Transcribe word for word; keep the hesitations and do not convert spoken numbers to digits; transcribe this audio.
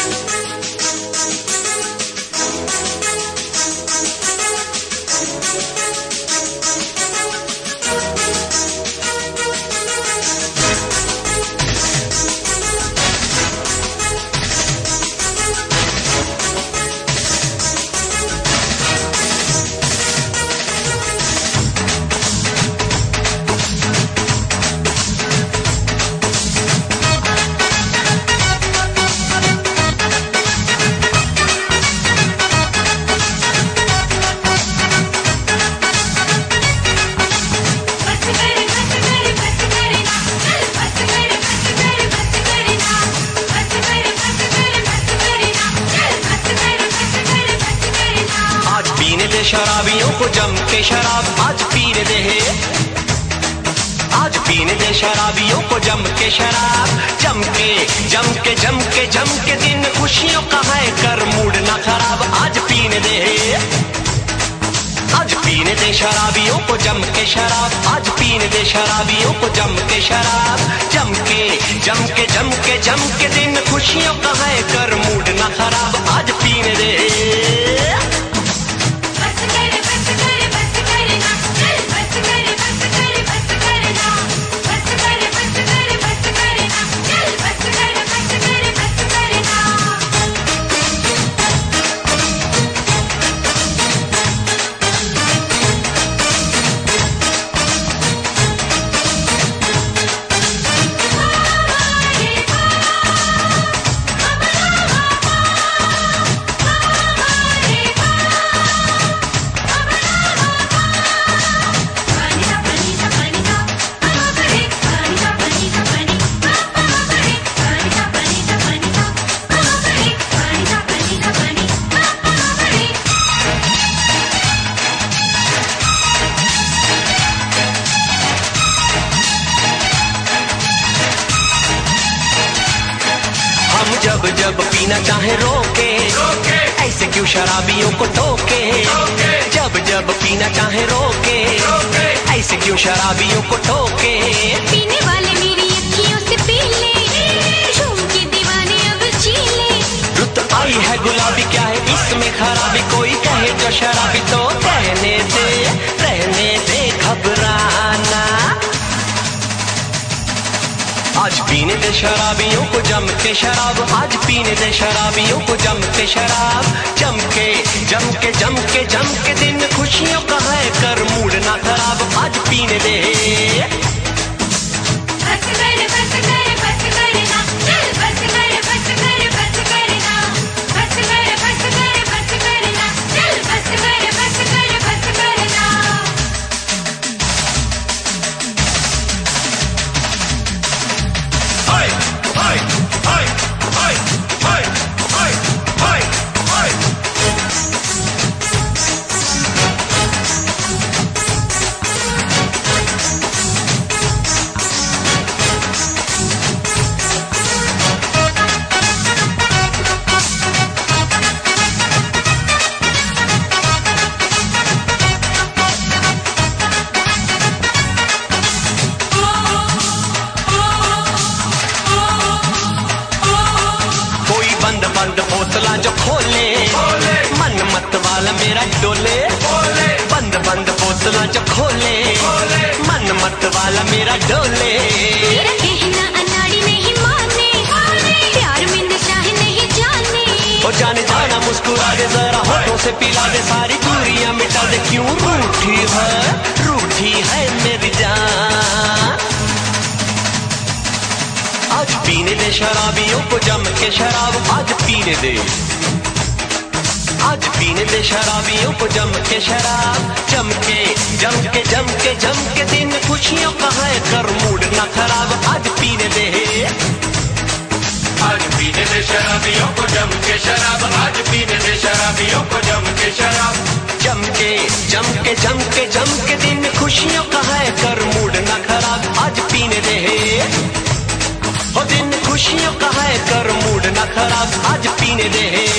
शराबियों को जम के शराब आज पीने दे, आज पीने दे शराबियों को जम के शराब, जम के जम के जम के जम के दिन खुशियों का है कर मूड ना खराब, आज पीने दे, आज पीने दे शराबियों को जम के शराब, आज पीने दे शराबियों को जम के शराब, जम के जम के जम के जम के दिन खुशियों का है कर मूड ना खराब, आज पीने दे। जब जब पीना चाहे रोके, रोके। ऐसे क्यों शराबियों को टोके, टोके। जब जब पीना चाहे रोके, रोके। ऐसे क्यों शराबियों को टोके। पीने वाले मेरी अखियों से पी ले, झूम के दीवाने अब जी ले। रुत आई है गुलाबी क्या है इसमें खराबी, कोई कहे जो शराबी तो रहने दे, रहने दे घबराना। आज पीने दे शराबियों को जम के शराब, आज पीने दे शराबियों को जम के शराब, जम के जम के जम के जम के दिन खुशियों का है कर मूड ना खराब, आज पीने दे। बस कर बस कर बस कर ना, चल बस कर बस कर बस कर ना, बस कर बस कर बस कर ना, चल बस कर बस कर बस कर ना। हाय हाय हाय हाय हाय हाय हाय हाय। बंद बंद बोतला जो खोले, खोले। मन मत वाला मेरा डोले, डोले। बंद बंद बोतला जो खोले, खोले। मन मत वाला मेरा डोले। तेरा कहना अनाड़ी नहीं माने, प्यार में नशा है नहीं जाने। ओ जाने जाना मुस्कुरा दे जरा होठों से पिला दे, सारी दूरियां मिटा दे, क्यों रूठी है रूठी है मेरी जान। आज पीने दे शराबियों को जम के शराब, आज पीने दे, आज पीने दे शराबियों को जम के शराब, जम के जम के जम के जम के दिन खुशियों का है कर मूड ना खराब, आज पीने दे। आज पीने दे शराबियों को जम के शराब, आज पीने दे शराबियों को जम के शराब, जम के जम के जम के जम के दिन खुशियों का है कर मूड ना खराब, आज पीने दे। ओ दिन खुशियों का है कर मूड ना खराब, आज पीने दे।